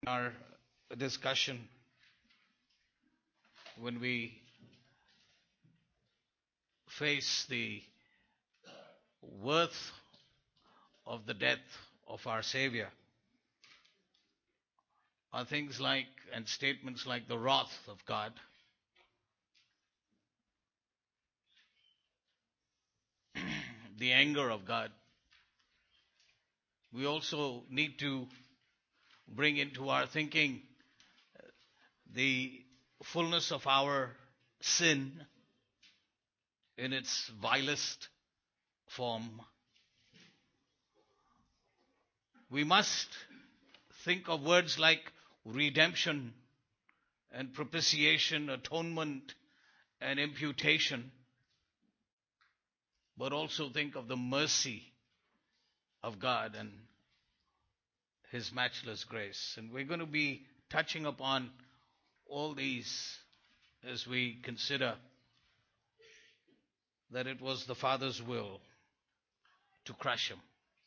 Our discussion when we face the worth of the death of our Savior are things like and statements like the wrath of God, the anger of God. We also need to bring into our thinking the fullness of our sin in its vilest form. We must think of words like redemption and propitiation, atonement and imputation, but also think of the mercy of God and His matchless grace. And we're going to be touching upon all these as we consider that it was the Father's will to crush Him.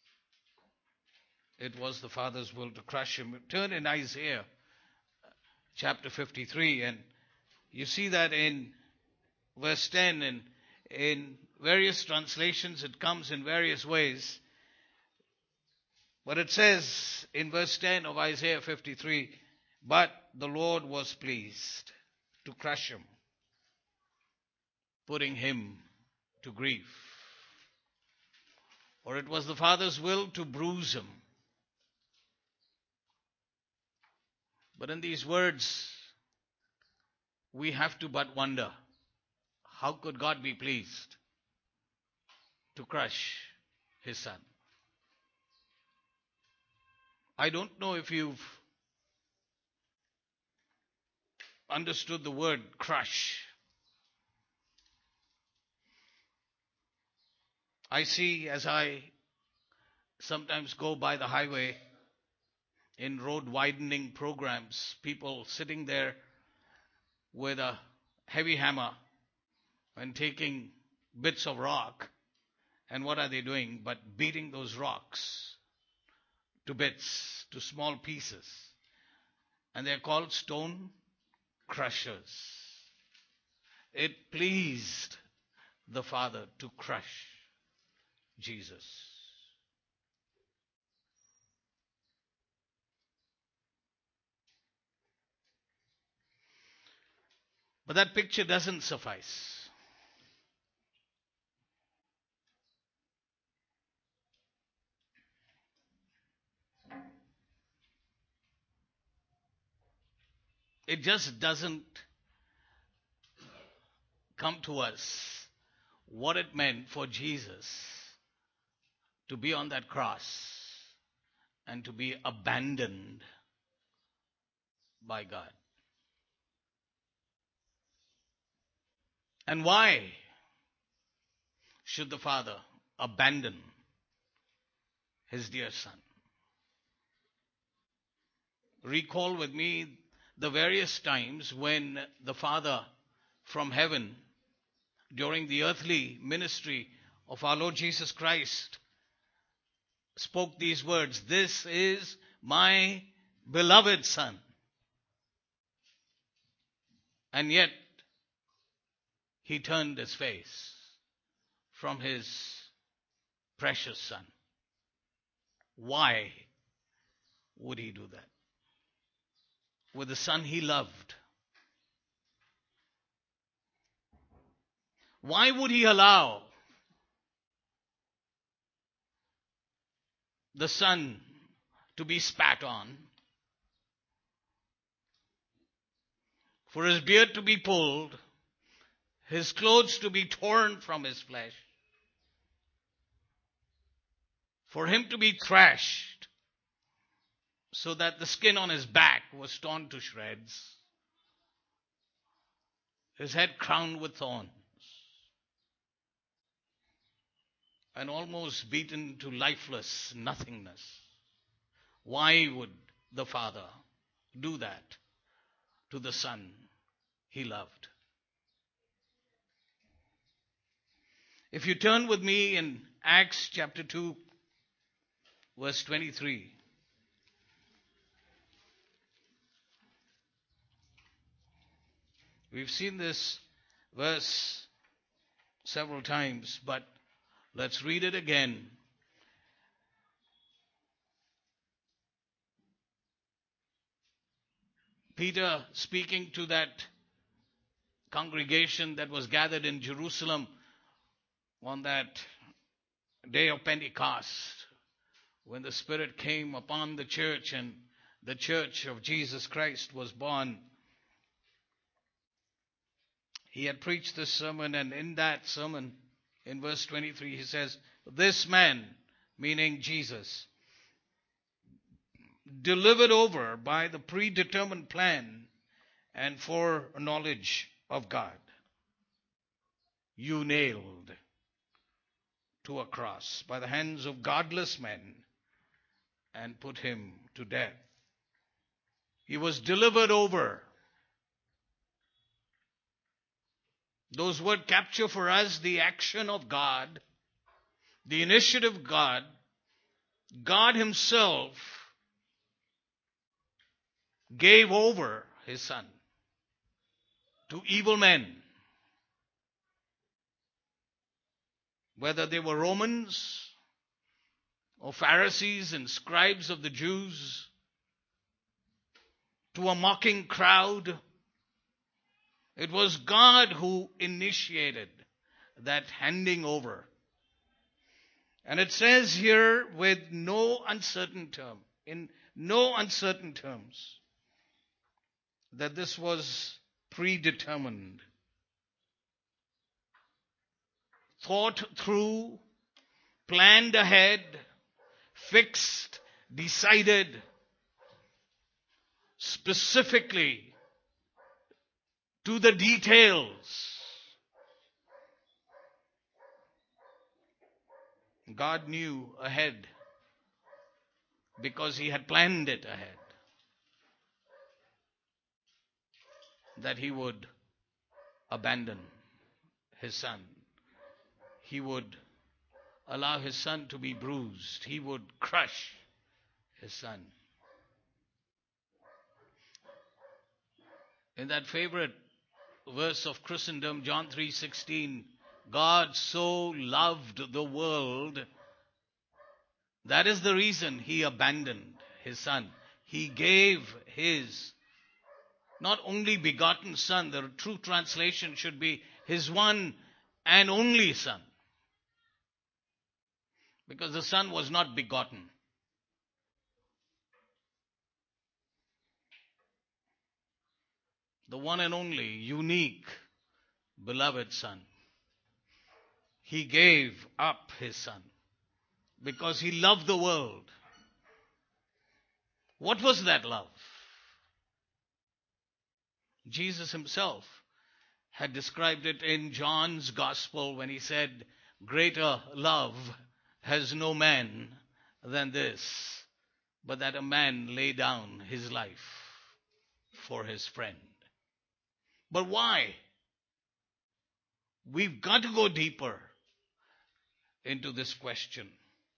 It was the Father's will to crush Him. Turn in Isaiah chapter 53, and you see that in verse 10, and in various translations it comes in various ways. But it says in verse 10 of Isaiah 53, but the Lord was pleased to crush him, putting him to grief. Or it was the Father's will to bruise him. But in these words, we have to but wonder, how could God be pleased to crush His Son? I don't know if you've understood the word crush. I see as I sometimes go by the highway in road widening programs, people sitting there with a heavy hammer and taking bits of rock. And what are they doing but beating those rocks to bits, to small pieces. And they're called stone crushers. It pleased the Father to crush Jesus. But that picture doesn't suffice. It just doesn't come to us what it meant for Jesus to be on that cross and to be abandoned by God. And why should the Father abandon His dear Son? Recall with me the various times when the Father from heaven, during the earthly ministry of our Lord Jesus Christ, spoke these words, "This is my beloved Son." And yet, He turned His face from His precious Son. Why would He do that? With the Son He loved. Why would He allow the Son to be spat on, for His beard to be pulled, His clothes to be torn from His flesh, for Him to be thrashed so that the skin on His back was torn to shreds, His head crowned with thorns, and almost beaten to lifeless nothingness? Why would the Father do that to the Son He loved? If you turn with me in Acts chapter 2, verse 23. We've seen this verse several times, but let's read it again. Peter, speaking to that congregation that was gathered in Jerusalem on that day of Pentecost, when the Spirit came upon the church and the church of Jesus Christ was born. He had preached this sermon, and in that sermon, in verse 23, he says, "This man," meaning Jesus, "delivered over by the predetermined plan and foreknowledge of God, you nailed to a cross by the hands of godless men and put him to death." He was delivered over. Those words capture for us the action of God, the initiative of God. God himself gave over his son to evil men, whether they were Romans or Pharisees and scribes of the Jews, to a mocking crowd. It was God who initiated that handing over. And it says here with no uncertain term, in no uncertain terms, that this was predetermined, thought through, planned ahead, fixed, decided, specifically to the details. God knew ahead because he had planned it ahead that he would abandon his son. He would allow his son to be bruised. He would crush his son. In that favorite verse of Christendom, John 3:16, God so loved the world. That is the reason he abandoned his son. He gave his not only begotten son, the true translation should be his one and only son. Because the son was not begotten. The one and only, unique, beloved son. He gave up his son because he loved the world. What was that love? Jesus himself had described it in John's Gospel when he said, "Greater love has no man than this, but that a man lay down his life for his friend." But why? We've got to go deeper into this question.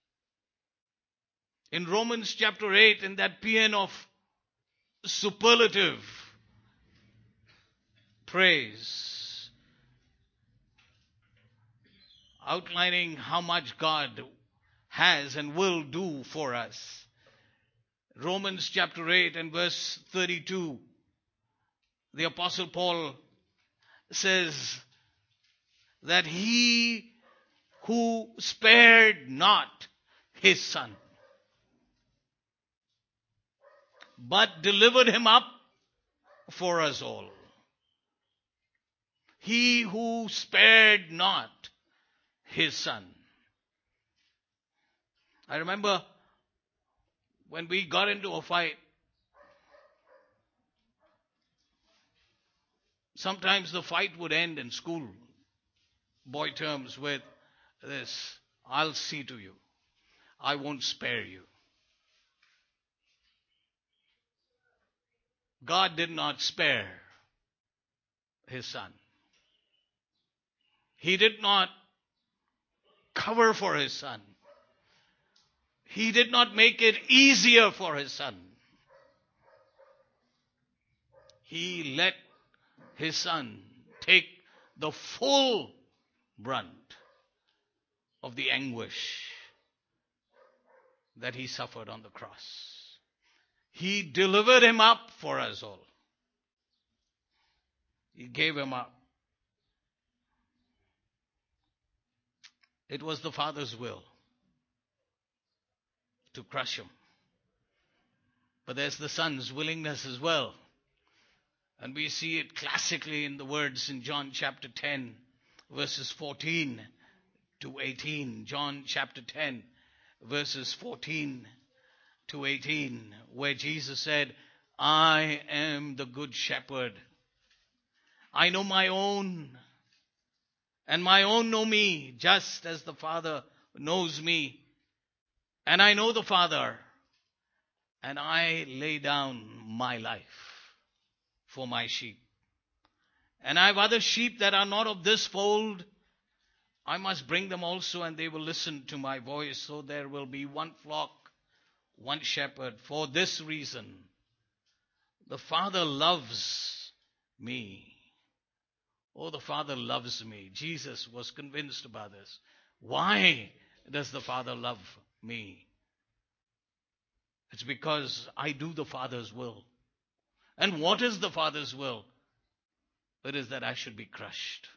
In Romans chapter 8, in that paean of superlative praise, outlining how much God has and will do for us. Romans chapter 8 and verse 32, the Apostle Paul says that he who spared not his son, but delivered him up for us all. He who spared not his son. I remember when we got into a fight, sometimes the fight would end in school, boy terms, with this: "I'll see to you. I won't spare you." God did not spare his son. He did not cover for his son. He did not make it easier for his son. He let his son take the full brunt of the anguish that he suffered on the cross. He delivered him up for us all. He gave him up. It was the Father's will to crush him. But there's the Son's willingness as well. And we see it classically in the words in John chapter 10, verses 14 to 18. John chapter 10, verses 14 to 18, where Jesus said, I am the good shepherd. I know my own, and my own know me, just as the Father knows me. And I know the Father, and I lay down my life for my sheep. And I have other sheep that are not of this fold. I must bring them also, and they will listen to my voice. So there will be one flock, one shepherd. For this reason, the Father loves me. Oh, the Father loves me. Jesus was convinced about this. Why does the Father love me? It's because I do the Father's will. And what is the Father's will? It is that I should be crushed.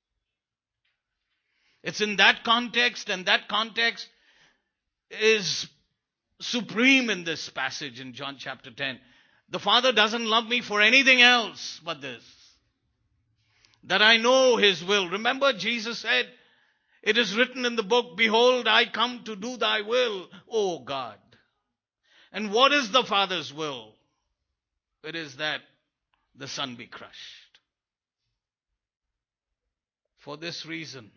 It's in that context, and that context is supreme in this passage in John chapter 10. The Father doesn't love me for anything else but this. That I know his will. Remember, Jesus said, it is written in the book, behold, I come to do thy will, O God. And what is the Father's will? It is that the Son be crushed. For this reason,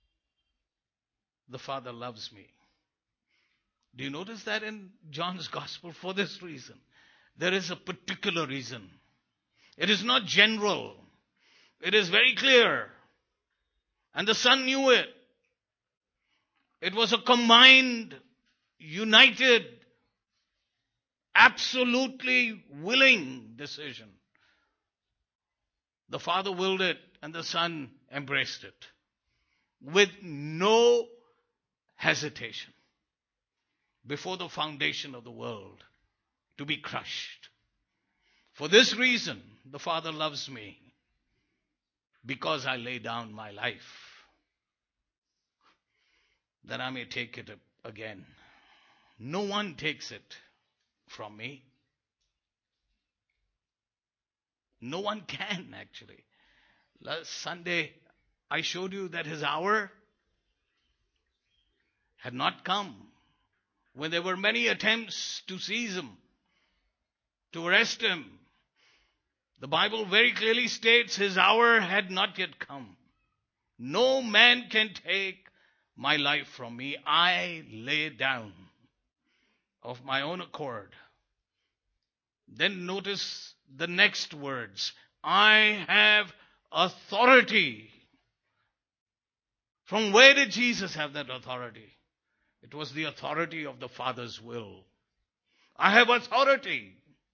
the Father loves me. Do you notice that in John's Gospel? For this reason. There is a particular reason. It is not general. It is very clear. And the Son knew it. It was a combined, united, absolutely willing decision. The Father willed it, and the Son embraced it with no hesitation before the foundation of the world to be crushed. For this reason, the Father loves me, because I lay down my life that I may take it up again. No one takes it from me. No one can, actually. Last Sunday, I showed you that his hour had not come. When there were many attempts to seize him, to arrest him, the Bible very clearly states his hour had not yet come. No man can take my life from me. I lay down of my own accord. Then notice the next words. I have authority. From where did Jesus have that authority? It was the authority of the Father's will. I have authority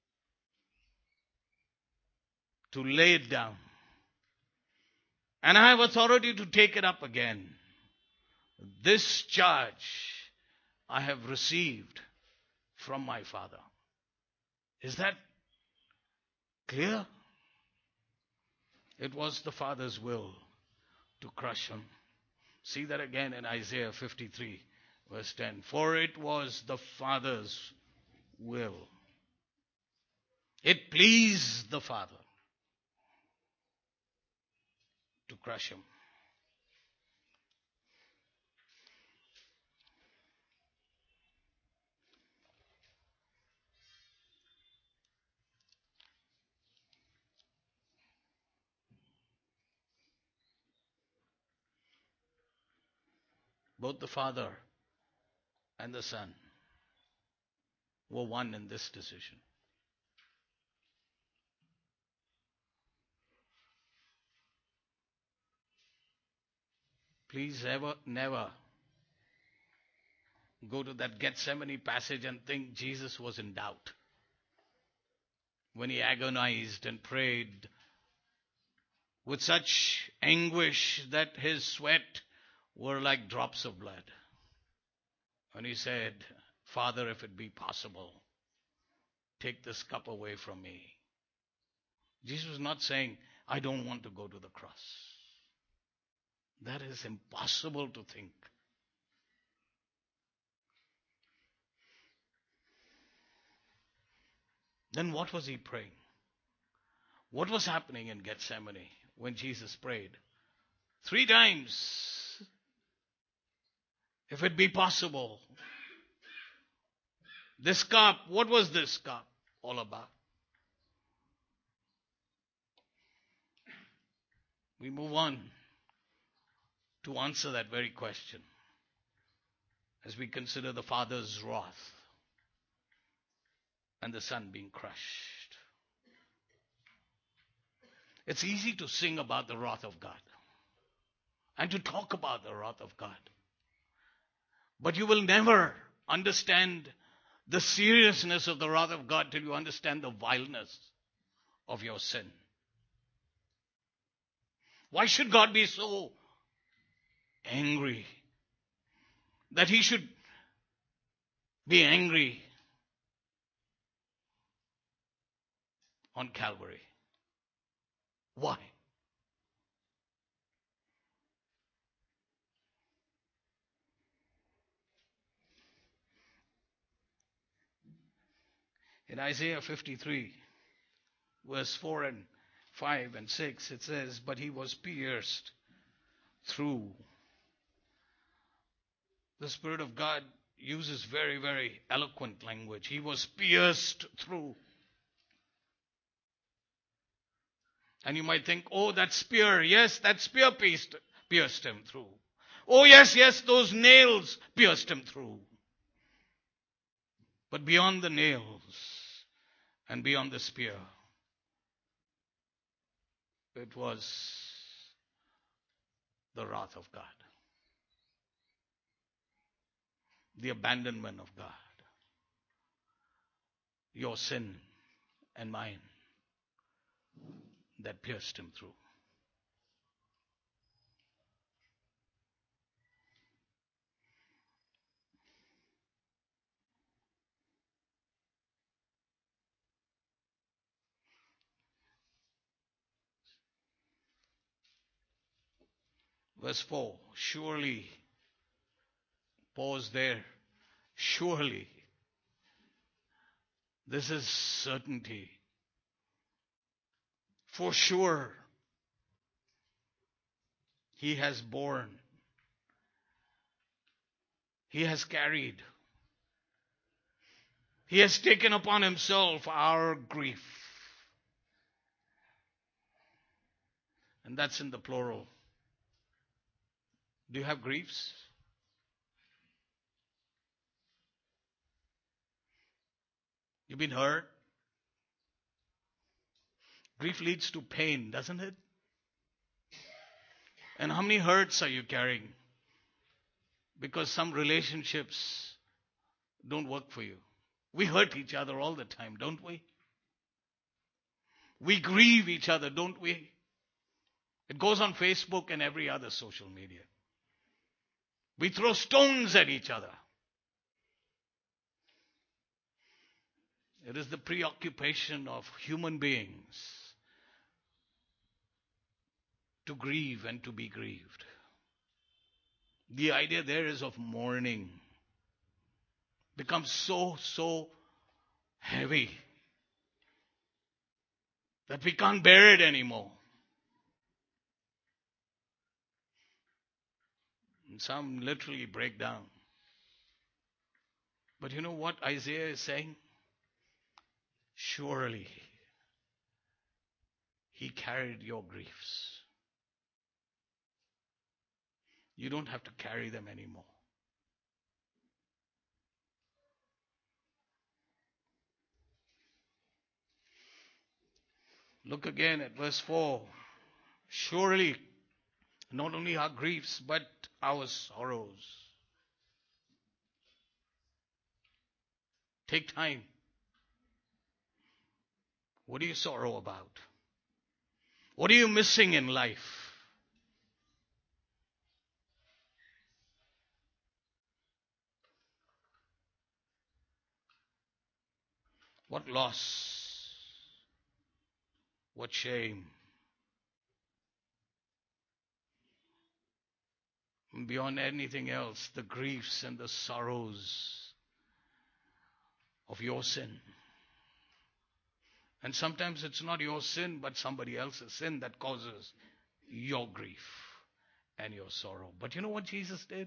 to lay it down. And I have authority to take it up again. This charge I have received from my Father. Is that clear? It was the Father's will to crush him. See that again in Isaiah 53, verse 10. For it was the Father's will. It pleased the Father to crush him. Both the Father and the Son were one in this decision. Please never go to that Gethsemane passage and think Jesus was in doubt when he agonized and prayed with such anguish that his sweat were like drops of blood. And he said, Father, if it be possible, take this cup away from me. Jesus was not saying, I don't want to go to the cross. That is impossible to think. Then what was he praying? What was happening in Gethsemane when Jesus prayed? 3 times. If it be possible. This cup, what was this cup all about? We move on to answer that very question as we consider the Father's wrath and the Son being crushed. It's easy to sing about the wrath of God and to talk about the wrath of God. But you will never understand the seriousness of the wrath of God till you understand the vileness of your sin. Why should God be so angry that he should be angry on Calvary? Why? In Isaiah 53, verse 4 and 5 and 6, it says, but he was pierced through. The Spirit of God uses very, very eloquent language. He was pierced through. And you might think, oh, that spear, yes, that spear pierced him through. Oh, yes, those nails pierced him through. But beyond the nails and beyond the spear, it was the wrath of God, the abandonment of God, your sin and mine that pierced him through. Verse 4, surely, pause there, surely, this is certainty. For sure, he has borne, he has carried, he has taken upon himself our grief. And that's in the plural. Do you have griefs? You've been hurt? Grief leads to pain, doesn't it? And how many hurts are you carrying? Because some relationships don't work for you. We hurt each other all the time, don't we? We grieve each other, don't we? It goes on Facebook and every other social media. We throw stones at each other. It is the preoccupation of human beings to grieve and to be grieved. The idea there is of mourning becomes so heavy that we can't bear it anymore. And some literally break down. But you know what Isaiah is saying? Surely he carried your griefs. You don't have to carry them anymore. Look again at verse 4. Surely, not only our griefs, but our sorrows. Take time. What do you sorrow about? What are you missing in life? What loss? What shame? And beyond anything else, the griefs and the sorrows of your sin. And sometimes it's not your sin, but somebody else's sin that causes your grief and your sorrow. But you know what Jesus did?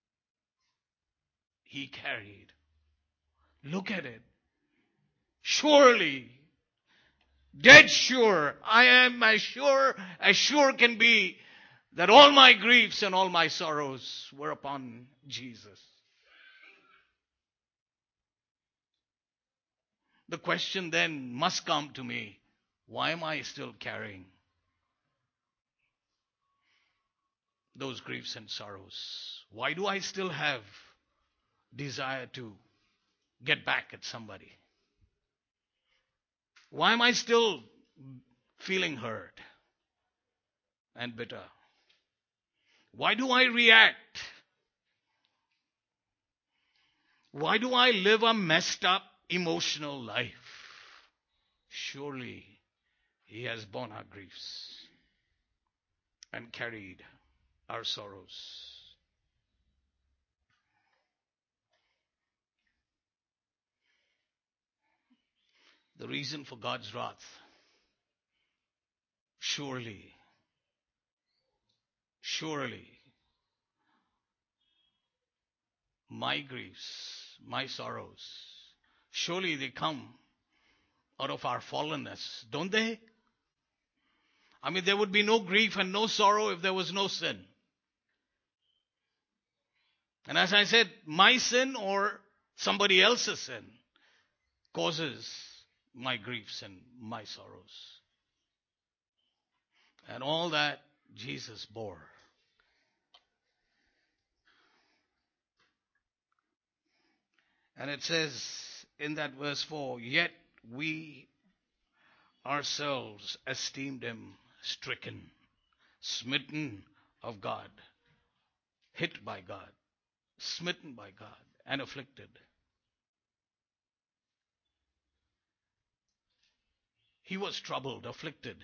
He carried. Look at it. Surely, dead sure, I am as sure can be, that all my griefs and all my sorrows were upon Jesus. The question then must come to me, why am I still carrying those griefs and sorrows? Why do I still have desire to get back at somebody? Why am I still feeling hurt and bitter? Why do I react? Why do I live a messed up emotional life? Surely He has borne our griefs and carried our sorrows. The reason for God's wrath, surely, my griefs, my sorrows, surely they come out of our fallenness, don't they? I mean, there would be no grief and no sorrow if there was no sin. And as I said, my sin or somebody else's sin causes my griefs and my sorrows. And all that Jesus bore. And it says in that verse 4, yet we ourselves esteemed him stricken, smitten of God, hit by God, smitten by God, and afflicted. He was troubled, afflicted.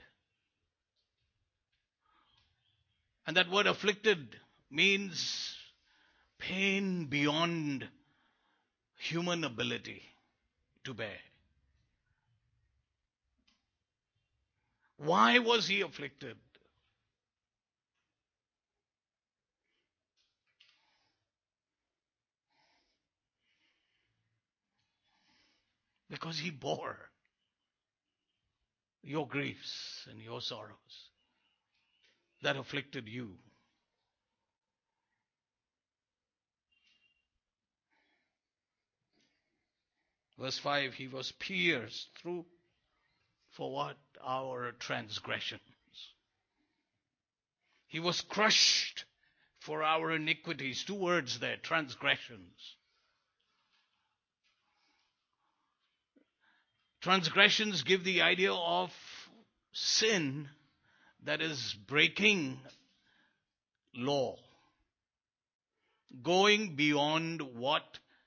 And that word afflicted means pain beyond human ability to bear. Why was he afflicted? Because he bore your griefs and your sorrows that afflicted you. Verse 5, he was pierced through for what? Our transgressions. He was crushed for our iniquities. Two words there, transgressions. Transgressions give the idea of sin that is breaking law, going beyond what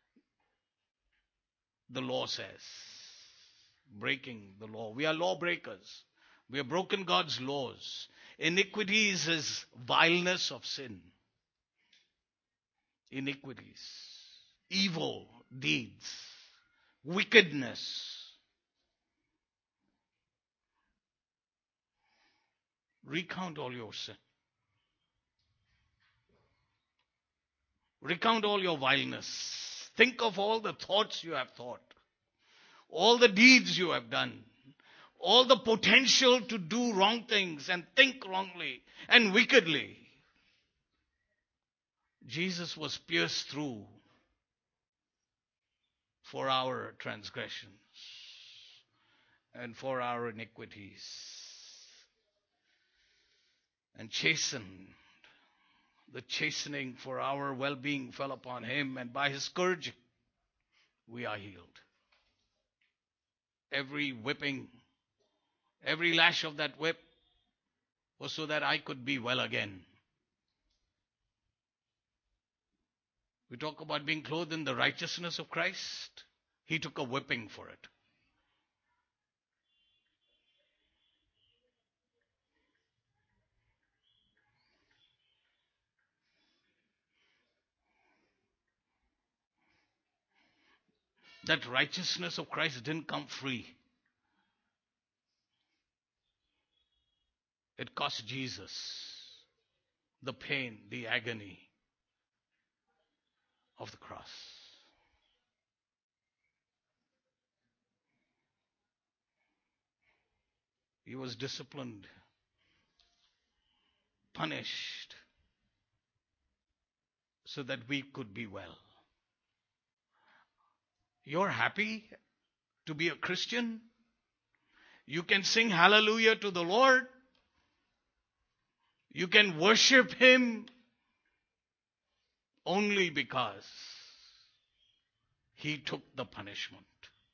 the law says, breaking the law. We are lawbreakers. We have broken God's laws. Iniquities is vileness of sin. Iniquities, evil deeds, wickedness. Recount all your sin. Recount all your vileness. Think of all the thoughts you have thought, all the deeds you have done, all the potential to do wrong things and think wrongly and wickedly. Jesus was pierced through for our transgressions and for our iniquities, and chastened. The chastening for our well-being fell upon him, and by his scourging we are healed. Every whipping, every lash of that whip was so that I could be well again. We talk about being clothed in the righteousness of Christ. He took a whipping for it. That righteousness of Christ didn't come free. It cost Jesus the pain, the agony of the cross. He was disciplined, punished, so that we could be well. You're happy to be a Christian? You can sing hallelujah to the Lord. You can worship Him only because He took the punishment.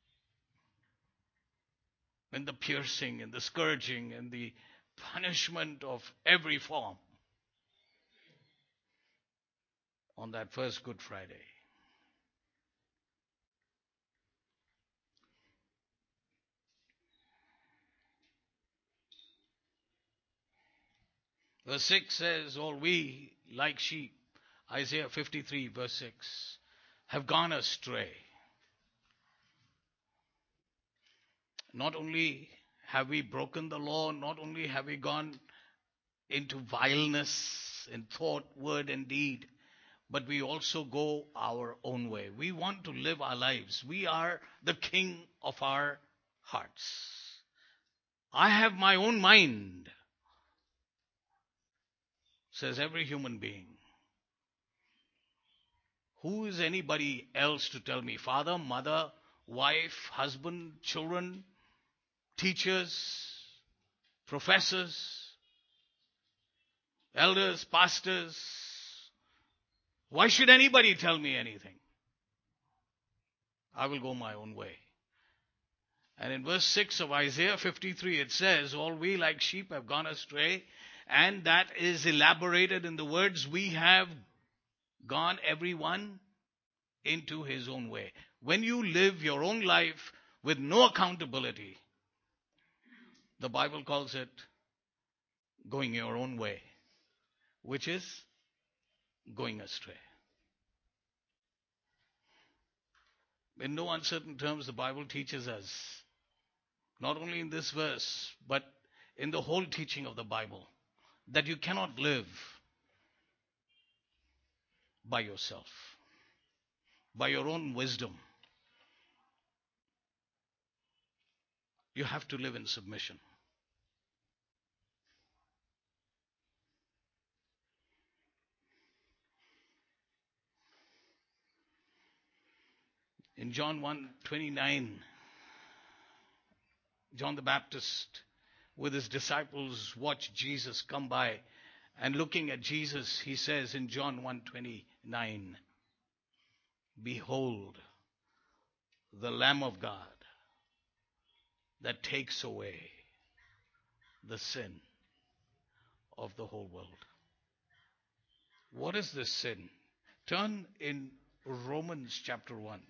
And the piercing and the scourging and the punishment of every form on that first Good Friday. Verse 6 says, all we, like sheep, Isaiah 53, verse 6, have gone astray. Not only have we broken the law, not only have we gone into vileness in thought, word, and deed, but we also go our own way. We want to live our lives. We are the king of our hearts. I have my own mind, says every human being. Who is anybody else to tell me? Father, mother, wife, husband, children, teachers, professors, elders, pastors. Why should anybody tell me anything? I will go my own way. And in verse 6 of Isaiah 53, it says, all we like sheep have gone astray. And that is elaborated in the words, we have gone everyone into his own way. When you live your own life with no accountability, the Bible calls it going your own way, which is going astray. In no uncertain terms, the Bible teaches us, not only in this verse, but in the whole teaching of the Bible, that you cannot live by yourself, by your own wisdom. You have to live in submission. In John 1:29, John the Baptist with his disciples watched Jesus come by, and looking at Jesus, he says in John 1:29, behold, the Lamb of God that takes away the sin of the whole world. What is this sin? Turn in Romans chapter 1.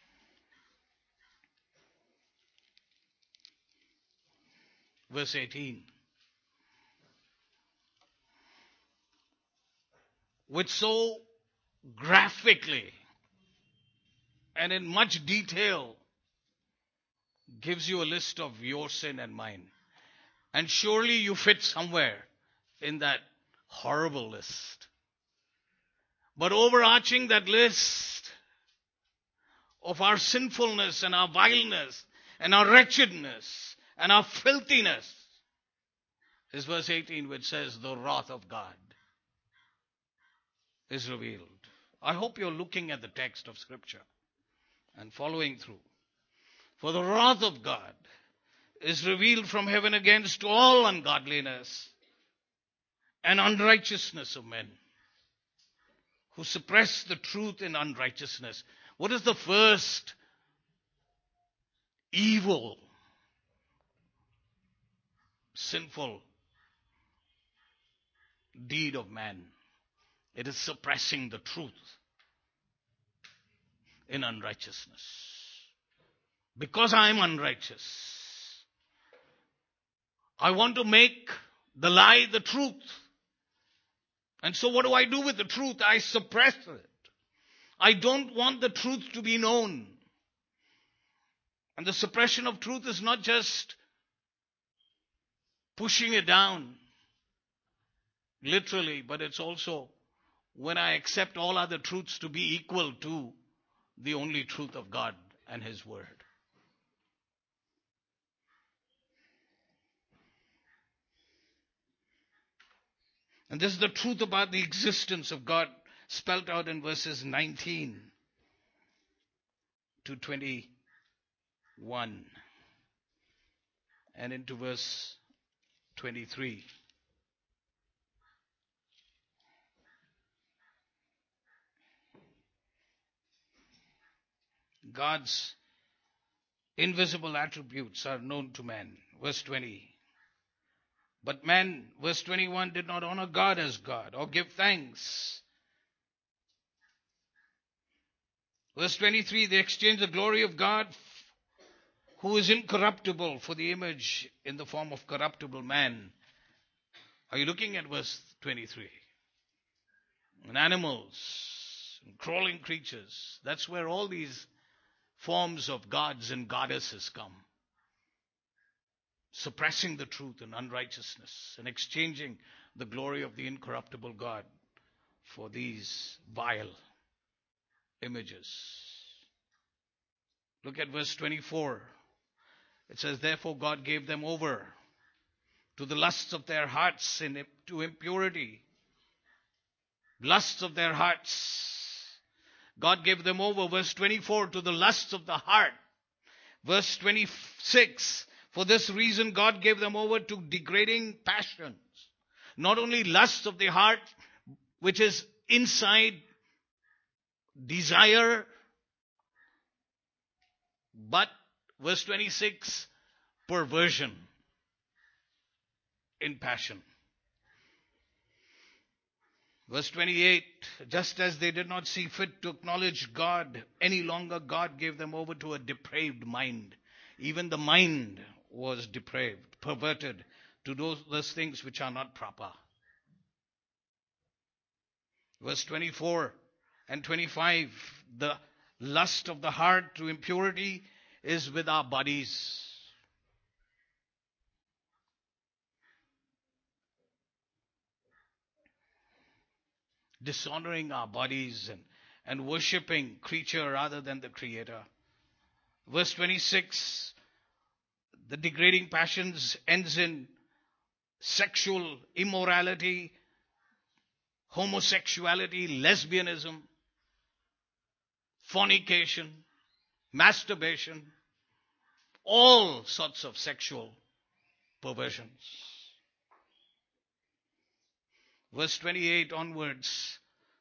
Verse 18. Which so graphically and in much detail gives you a list of your sin and mine. And surely you fit somewhere in that horrible list. But overarching that list of our sinfulness and our vileness and our wretchedness and our filthiness is verse 18, which says the wrath of God is revealed. I hope you're looking at the text of Scripture and following through. For the wrath of God is revealed from heaven against all ungodliness and unrighteousness of men who suppress the truth in unrighteousness. What is the first evil, sinful deed of man. It is suppressing the truth in unrighteousness. Because I am unrighteous, I want to make the lie the truth. And so what do I do with the truth? I suppress it. I don't want the truth to be known. And the suppression of truth is not just pushing it down, literally, but it's also when I accept all other truths to be equal to the only truth of God and His Word. And this is the truth about the existence of God spelt out in verses 19 to 21 and into verse 23. God's invisible attributes are known to man. Verse 20. But man, verse 21, did not honor God as God or give thanks. Verse 23, they exchanged the glory of God who is incorruptible for the image in the form of corruptible man. Are you looking at verse 23? And animals, and crawling creatures. That's where all these forms of gods and goddesses come. Suppressing the truth and unrighteousness and exchanging the glory of the incorruptible God for these vile images. Look at verse 24. It says, therefore God gave them over to the lusts of their hearts to impurity. Lusts of their hearts. God gave them over, verse 24, to the lusts of the heart. Verse 26, for this reason God gave them over to degrading passions. Not only lusts of the heart, which is inside desire, but, verse 26, perversion in passion. Verse 28, just as they did not see fit to acknowledge God any longer, God gave them over to a depraved mind. Even the mind was depraved, perverted to those things which are not proper. Verse 24 and 25, the lust of the heart to impurity is with our bodies. Dishonoring our bodies and worshipping creature rather than the Creator. Verse 26, the degrading passions ends in sexual immorality, homosexuality, lesbianism, fornication, masturbation, all sorts of sexual perversions. Verse 28 onwards,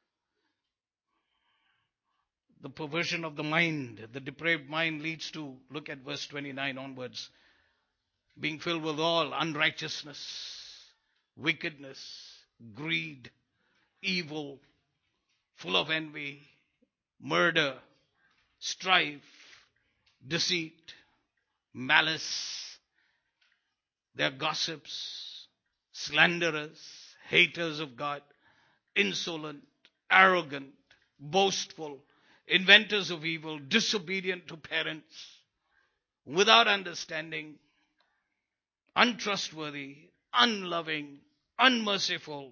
the perversion of the mind, the depraved mind leads to, look at verse 29 onwards, being filled with all unrighteousness, wickedness, greed, evil, full of envy, murder, strife, deceit, malice. They are gossips, slanderers, haters of God, insolent, arrogant, boastful, inventors of evil, disobedient to parents, without understanding, untrustworthy, unloving, unmerciful.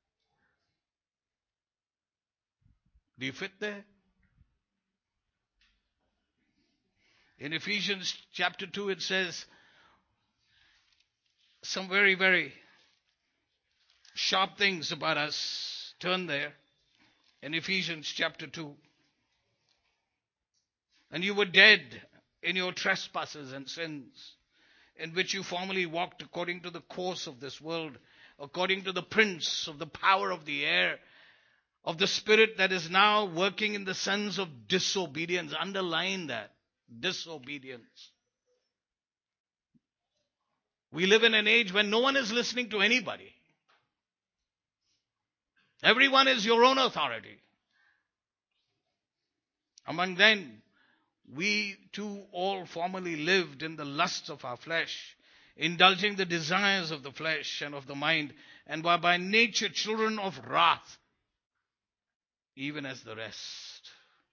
Do you fit there? In Ephesians chapter 2 it says some very, very sharp things about us. Turn there. In Ephesians chapter 2. And you were dead in your trespasses and sins, in which you formerly walked according to the course of this world, according to the prince of the power of the air, of the spirit that is now working in the sons of disobedience. Underline that. Disobedience. We live in an age when no one is listening to anybody. Everyone is your own authority. Among them, we too all formerly lived in the lusts of our flesh, indulging the desires of the flesh and of the mind, and were by nature children of wrath, even as the rest.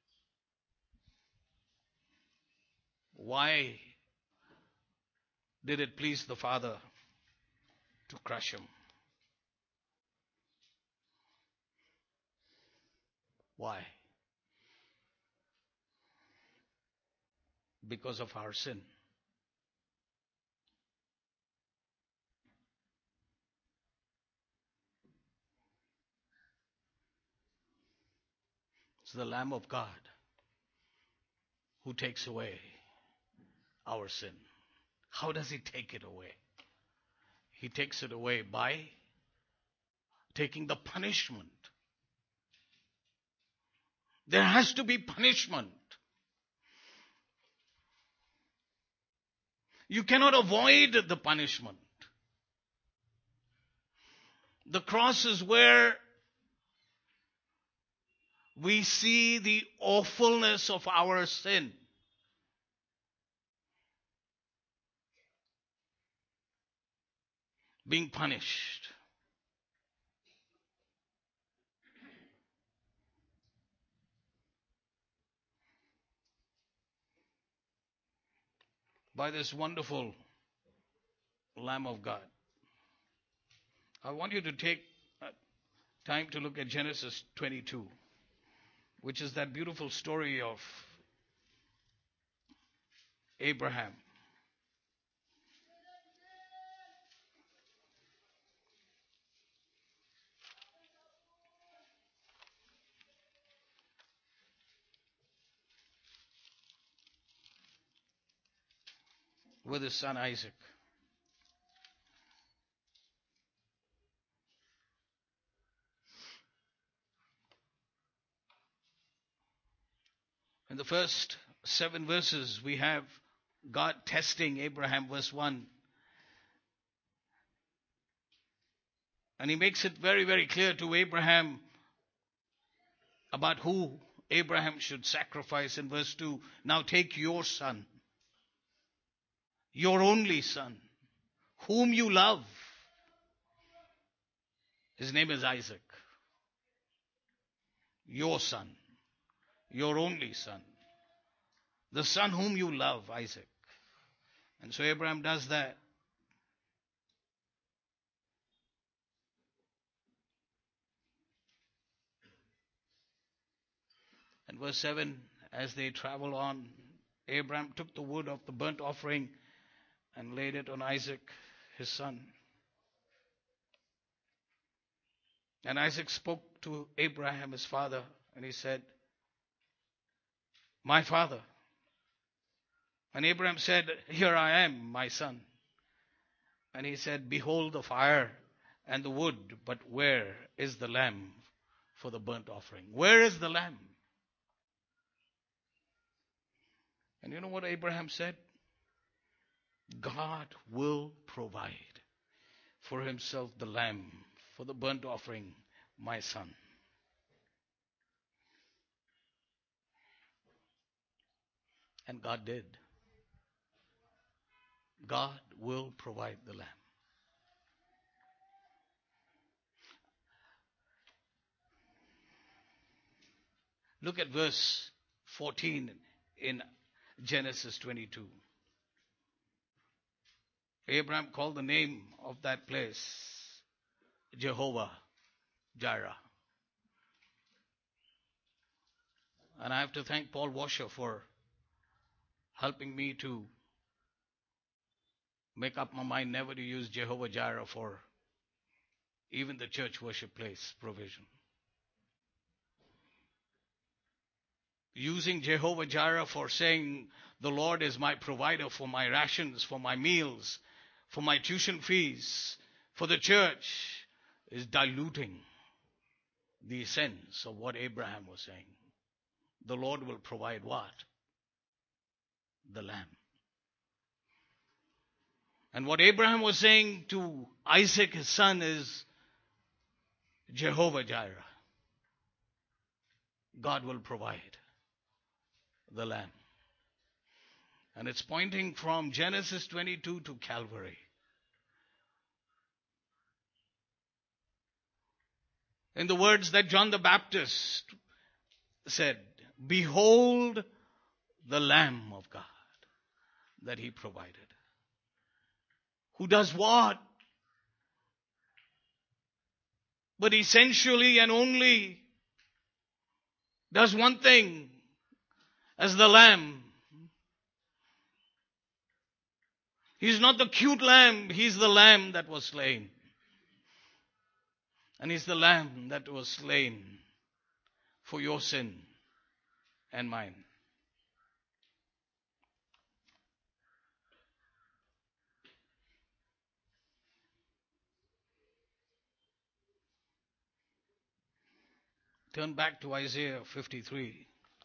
Why did it please the Father to crush him? Why? Because of our sin. It's the Lamb of God who takes away our sin. How does he take it away? He takes it away by taking the punishment. There has to be punishment. You cannot avoid the punishment. The cross is where we see the awfulness of our sin. Being punished. By this wonderful Lamb of God. I want you to take time to look at Genesis 22, which is that beautiful story of Abraham. With his son Isaac. In the first 7 verses, we have God testing Abraham, verse 1. And he makes it very, very clear to Abraham about who Abraham should sacrifice in verse 2. Now take your son, your only son, whom you love. His name is Isaac. Your son, your only son. The son whom you love, Isaac. And so Abraham does that. And verse 7, as they travel on, Abraham took the wood of the burnt offering and laid it on Isaac, his son. And Isaac spoke to Abraham, his father, and he said, my father. And Abraham said, here I am, my son. And he said, behold the fire and the wood, but where is the lamb for the burnt offering? Where is the lamb? And you know what Abraham said? God will provide for himself the lamb for the burnt offering, my son. And God did. God will provide the lamb. Look at verse 14 in Genesis 22. Abraham called the name of that place Jehovah Jireh. And I have to thank Paul Washer for helping me to make up my mind never to use Jehovah Jireh for even the church worship place provision. Using Jehovah Jireh for saying the Lord is my provider for my rations, for my meals, for my tuition fees, for the church, is diluting the essence of what Abraham was saying. The Lord will provide what? The lamb. And what Abraham was saying to Isaac, his son, is Jehovah Jireh. God will provide the lamb. And it's pointing from Genesis 22 to Calvary. In the words that John the Baptist said, behold the Lamb of God that he provided. Who does what? But essentially and only does one thing as the lamb. He's not the cute lamb. He's the lamb that was slain. And he's the lamb that was slain for your sin and mine. Turn back to Isaiah 53.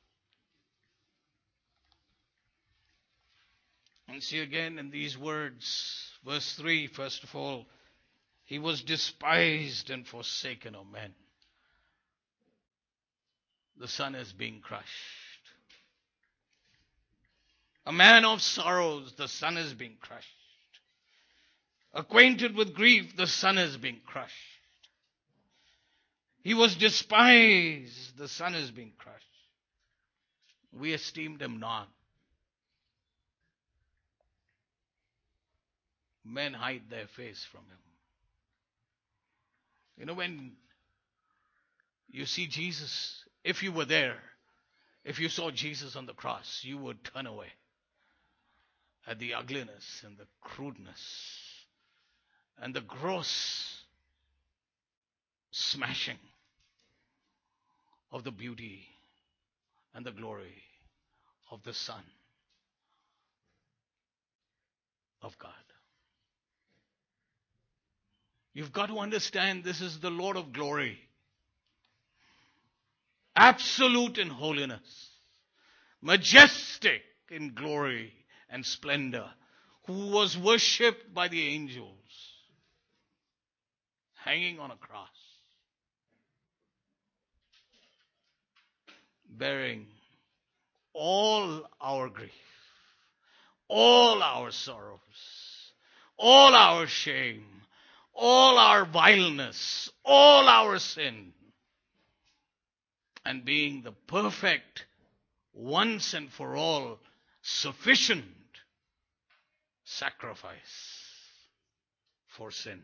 And see again in these words, verse 3, first of all, he was despised and forsaken of men. The Son is being crushed. A man of sorrows, the Son is being crushed. Acquainted with grief, the Son is being crushed. He was despised, the Son is being crushed. We esteemed him not. Men hide their face from him. You know, when you see Jesus, if you were there, if you saw Jesus on the cross, you would turn away at the ugliness and the crudeness and the gross smashing of the beauty and the glory of the Son of God. You've got to understand this is the Lord of glory, absolute in holiness, majestic in glory and splendor, who was worshipped by the angels, hanging on a cross, bearing all our grief, all our sorrows, all our shame, all our vileness, all our sin, and being the perfect, once and for all, sufficient sacrifice for sin.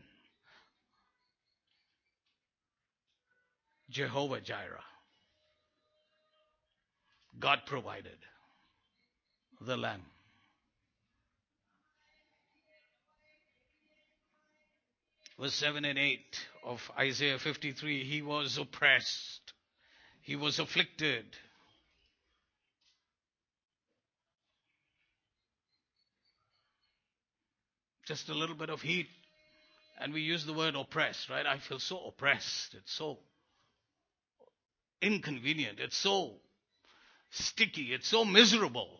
Jehovah Jireh. God provided the lamb. Verse 7 and 8 of Isaiah 53, he was oppressed, he was afflicted. Just a little bit of heat, and we use the word oppressed, right? I feel so oppressed. It's so inconvenient. It's so sticky. It's so miserable.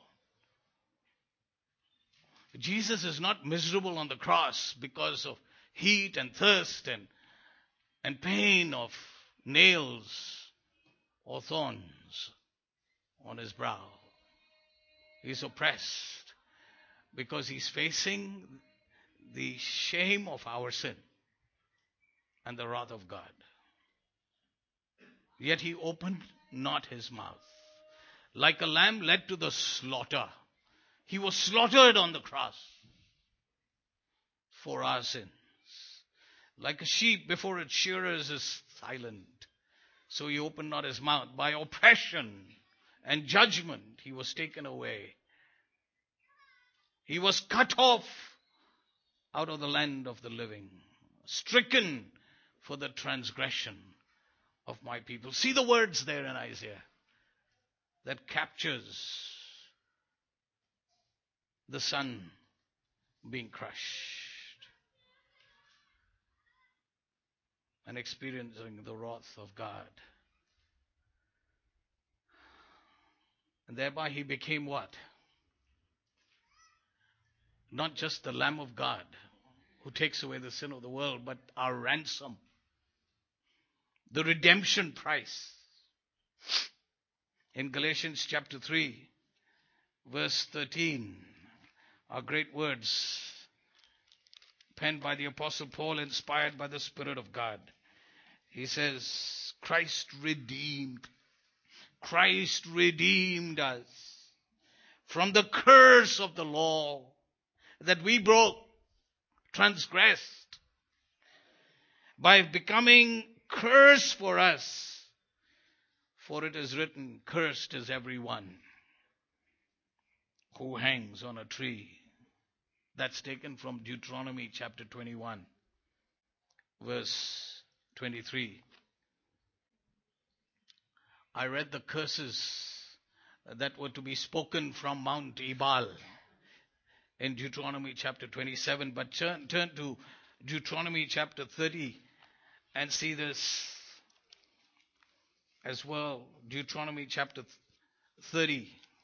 Jesus is not miserable on the cross because of heat and thirst and pain of nails or thorns on his brow. He's oppressed because he's facing the shame of our sin and the wrath of God. Yet he opened not his mouth. Like a lamb led to the slaughter, he was slaughtered on the cross for our sins. Like a sheep before its shearers is silent, so he opened not his mouth. By oppression and judgment he was taken away. He was cut off out of the land of the living, stricken for the transgression of my people. See the words there in Isaiah that captures the Son being crushed and experiencing the wrath of God. And thereby he became what? Not just the Lamb of God who takes away the sin of the world, but our ransom. the redemption price. In Galatians chapter 3, verse 13, are great words penned by the Apostle Paul, inspired by the Spirit of God. He says, Christ redeemed us from the curse of the law that we broke, transgressed, by becoming curse for us. For it is written, cursed is everyone who hangs on a tree. That's taken from Deuteronomy chapter 21, verse 23. I read the curses that were to be spoken from Mount Ebal in Deuteronomy chapter 27. But turn to Deuteronomy chapter 30 and see this as well. Deuteronomy chapter 30.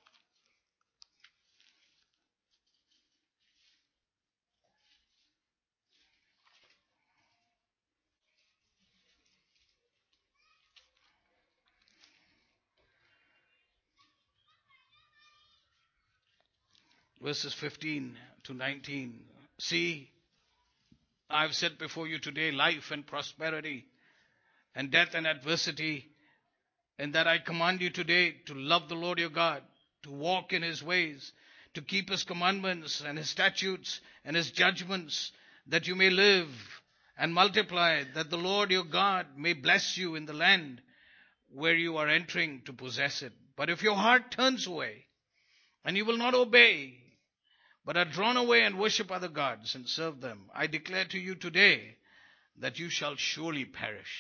Verses 15 to 19. See, I have set before you today life and prosperity, and death and adversity, and that I command you today to love the Lord your God, to walk in his ways, to keep his commandments and his statutes and his judgments, that you may live and multiply, that the Lord your God may bless you in the land where you are entering to possess it. But if your heart turns away, and you will not obey, but are drawn away and worship other gods and serve them, I declare to you today that you shall surely perish.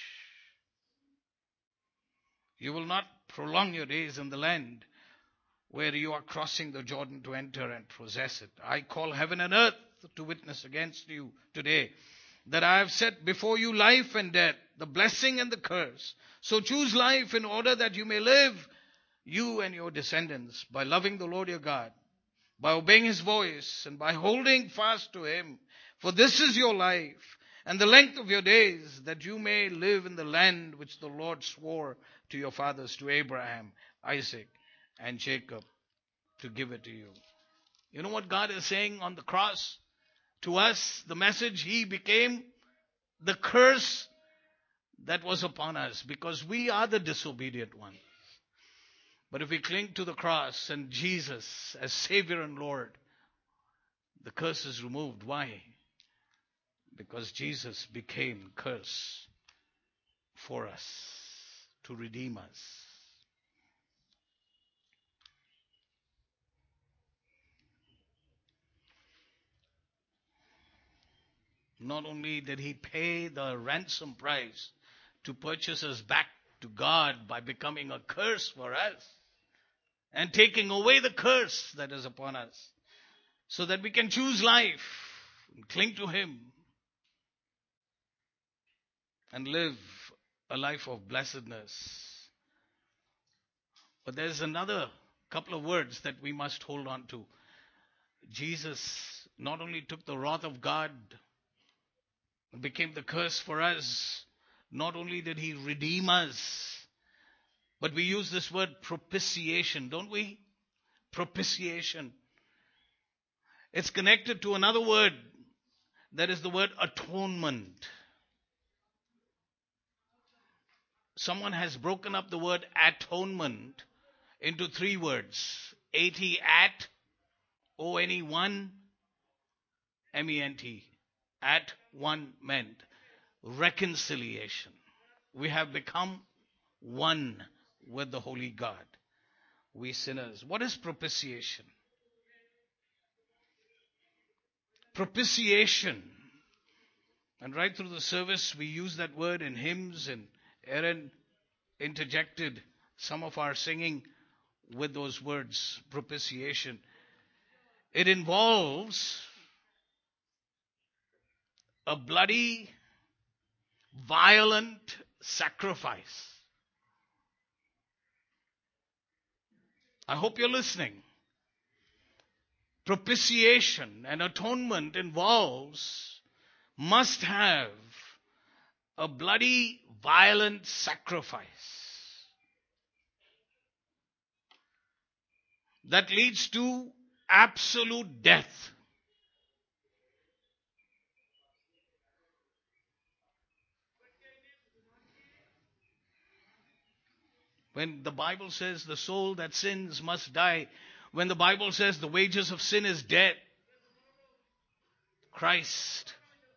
You will not prolong your days in the land where you are crossing the Jordan to enter and possess it. I call heaven and earth to witness against you today that I have set before you life and death, the blessing and the curse. So choose life in order that you may live, you and your descendants, by loving the Lord your God, by obeying his voice, and by holding fast to him. For this is your life, and the length of your days, that you may live in the land which the Lord swore to your fathers, to Abraham, Isaac, and Jacob, to give it to you. You know what God is saying on the cross to us? The message, he became the curse that was upon us, because we are the disobedient ones. But if we cling to the cross and Jesus as Savior and Lord, the curse is removed. Why? Because Jesus became curse for us, to redeem us. Not only did he pay the ransom price to purchase us back to God by becoming a curse for us and taking away the curse that is upon us, so that we can choose life and cling to him and live a life of blessedness. But there's another couple of words that we must hold on to. Jesus not only took the wrath of God and became the curse for us, not only did he redeem us, but we use this word propitiation, don't we? Propitiation. It's connected to another word, that is the word atonement. Someone has broken up the word atonement into three words. A-T, O-N-E, M-E-N-T. At one meant reconciliation. We have become one with the Holy God, we sinners. What is propitiation? Propitiation. And right through the service, we use that word in hymns, and Aaron interjected some of our singing with those words, propitiation. It involves a bloody, violent sacrifice. I hope you're listening. Propitiation and atonement must have a bloody, violent sacrifice that leads to absolute death. When the Bible says the soul that sins must die, when the Bible says the wages of sin is death, Christ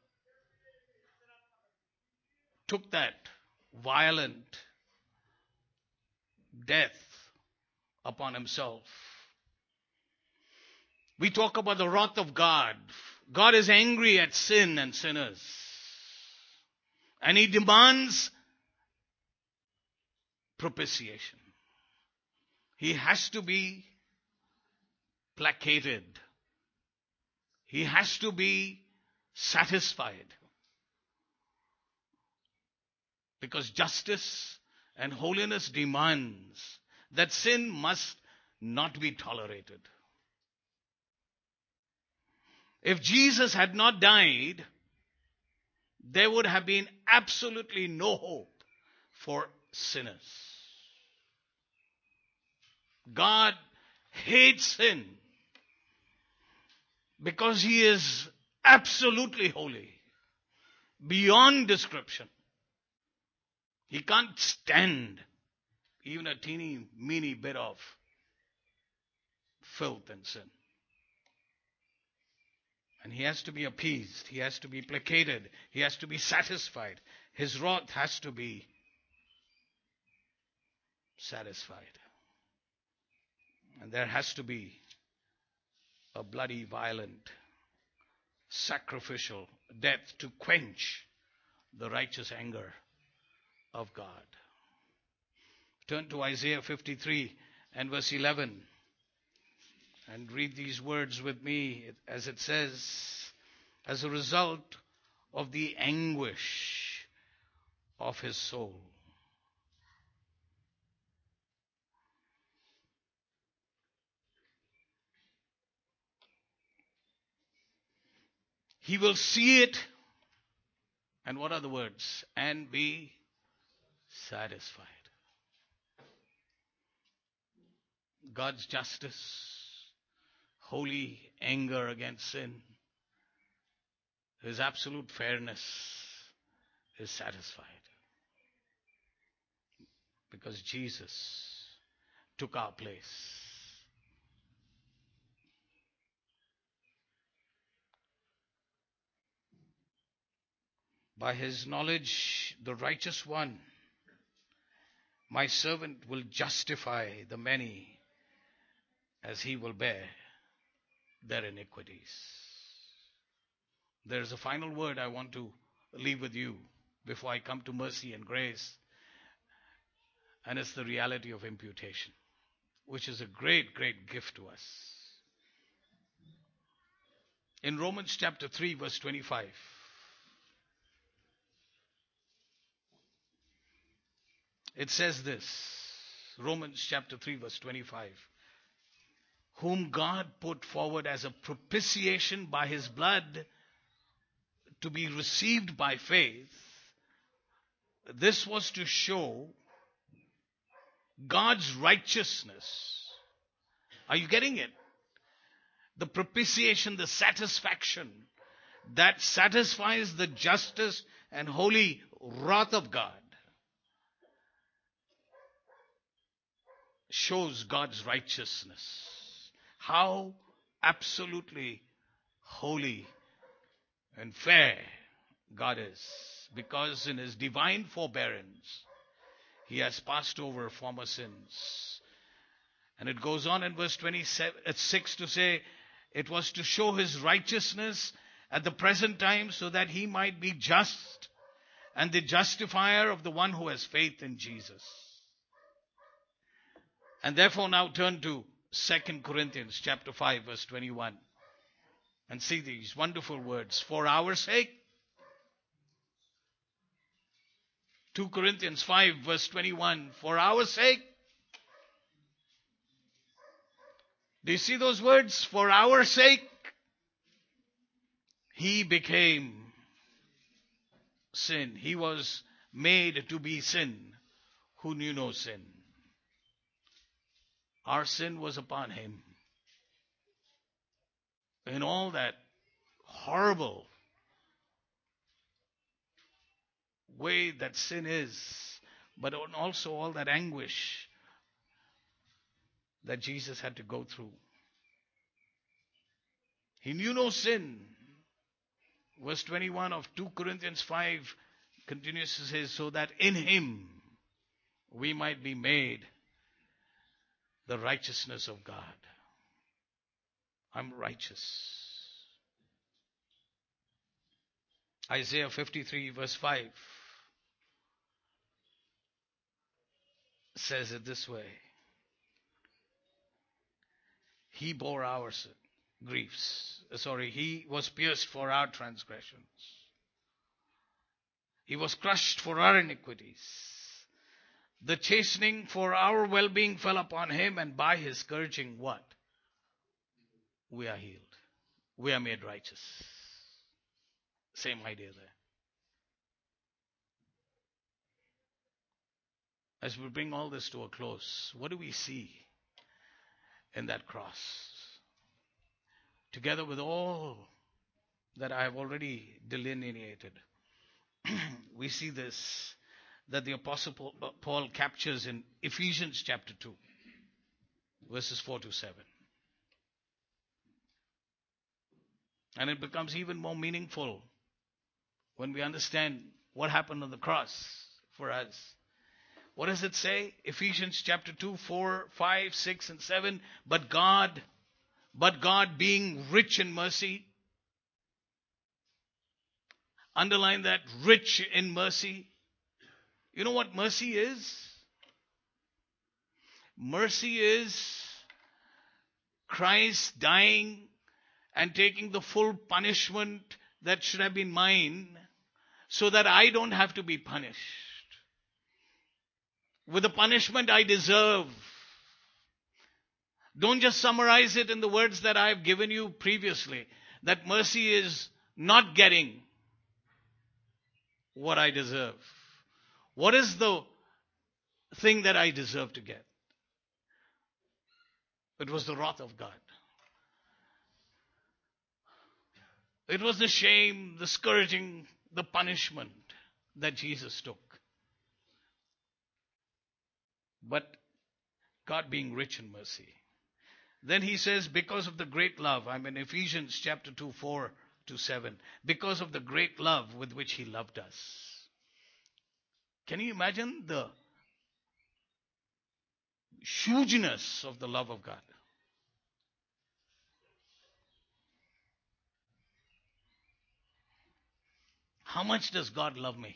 took that violent death upon himself. We talk about the wrath of God. God is angry at sin and sinners. And he demands propitiation. He has to be placated. He has to be satisfied. Because justice and holiness demands that sin must not be tolerated. If Jesus had not died, there would have been absolutely no hope for sinners. God hates sin because he is absolutely holy, beyond description. He can't stand even a teeny, meeny bit of filth and sin. And he has to be appeased. He has to be placated. He has to be satisfied. His wrath has to be satisfied. And there has to be a bloody, violent, sacrificial death to quench the righteous anger of God. Turn to Isaiah 53 and verse 11 and read these words with me as it says, as a result of the anguish of his soul. He will see it, and what are the words? And be satisfied. God's justice, holy anger against sin, his absolute fairness is satisfied. Because Jesus took our place. By his knowledge, the righteous one, my servant, will justify the many as he will bear their iniquities. There's a final word I want to leave with you before I come to mercy and grace. And it's the reality of imputation, which is a great, great gift to us. In Romans chapter 3, verse 25, it says this, Romans chapter 3, verse 25, whom God put forward as a propitiation by his blood to be received by faith. This was to show God's righteousness. Are you getting it? The propitiation, the satisfaction that satisfies the justice and holy wrath of God, shows God's righteousness. How absolutely holy and fair God is. Because in his divine forbearance, he has passed over former sins. And it goes on in verse 26 to say, it was to show his righteousness at the present time so that he might be just and the justifier of the one who has faith in Jesus. And therefore now turn to 2 Corinthians chapter 5 verse 21 and see these wonderful words. For our sake, 2 Corinthians 5 verse 21, for our sake. Do you see those words? For our sake, he became sin. He was made to be sin who knew no sin. Our sin was upon him. In all that horrible way that sin is, but also all that anguish that Jesus had to go through. He knew no sin. Verse 21 of 2 Corinthians 5 continues to say, so that in him we might be made the righteousness of God. I'm righteous. Isaiah 53 verse 5 says it this way. He bore our griefs. He was pierced for our transgressions. He was crushed for our iniquities. The chastening for our well-being fell upon him, and by his scourging, what? We are healed. We are made righteous. Same idea there. As we bring all this to a close, what do we see in that cross? Together with all that I have already delineated, we see this, that the Apostle Paul captures in Ephesians chapter 2, verses 4 to 7. And it becomes even more meaningful when we understand what happened on the cross for us. What does it say? Ephesians chapter 2, 4, 5, 6, and 7. But God being rich in mercy. Underline that, rich in mercy. You know what mercy is? Mercy is Christ dying and taking the full punishment that should have been mine so that I don't have to be punished with the punishment I deserve. Don't just summarize it in the words that I have given you previously, that mercy is not getting what I deserve. What is the thing that I deserve to get? It was the wrath of God. It was the shame, the scourging, the punishment that Jesus took. But God being rich in mercy. Then he says, because of the great love, I'm in Ephesians chapter 2, 4 to 7. Because of the great love with which he loved us. Can you imagine the hugeness of the love of God? How much does God love me?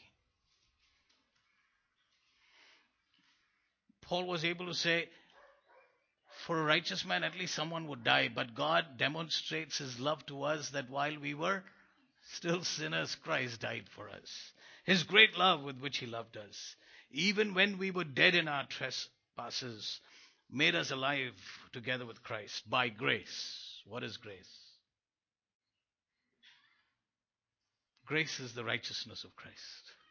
Paul was able to say, for a righteous man, at least someone would die. But God demonstrates his love to us that while we were still sinners, Christ died for us. His great love with which he loved us. Even when we were dead in our trespasses, made us alive together with Christ by grace. What is grace? Grace is the righteousness of Christ.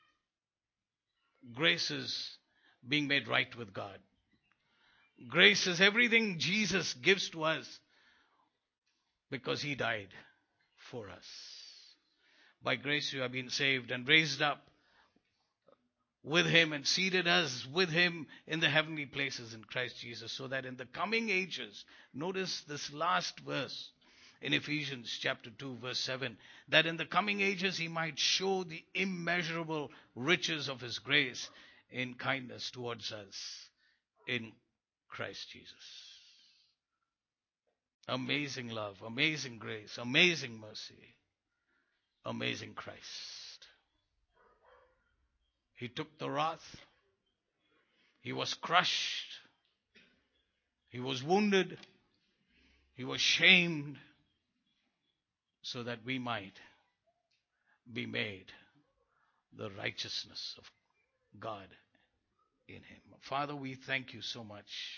Grace is being made right with God. Grace is everything Jesus gives to us because he died for us. By grace you have been saved and raised up with him and seated us with him in the heavenly places in Christ Jesus, so that in the coming ages, notice this last verse in Ephesians chapter 2 verse 7, that in the coming ages he might show the immeasurable riches of his grace in kindness towards us in Christ Jesus. Amazing love, amazing grace, amazing mercy, amazing Christ. He took the wrath. He was crushed. He was wounded. He was shamed so that we might be made the righteousness of God in him. Father, we thank you so much.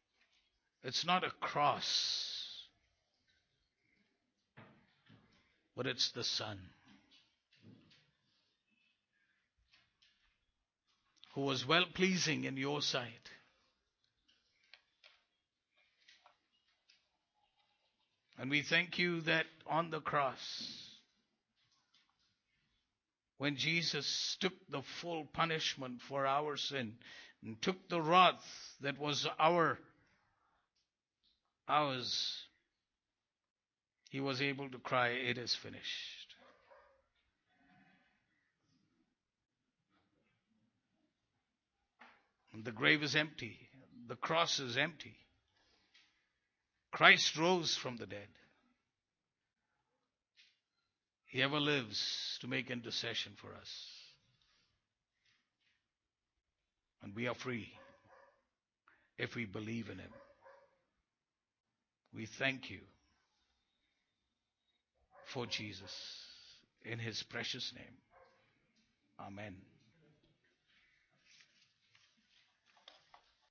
It's not a cross but it's the Son who was well pleasing in your sight. And we thank you that on the cross, when Jesus took the full punishment for our sin and took the wrath that was ours, he was able to cry, "It is finished." And the grave is empty. The cross is empty. Christ rose from the dead. He ever lives to make intercession for us. And we are free if we believe in him. We thank you for Jesus in his precious name. Amen.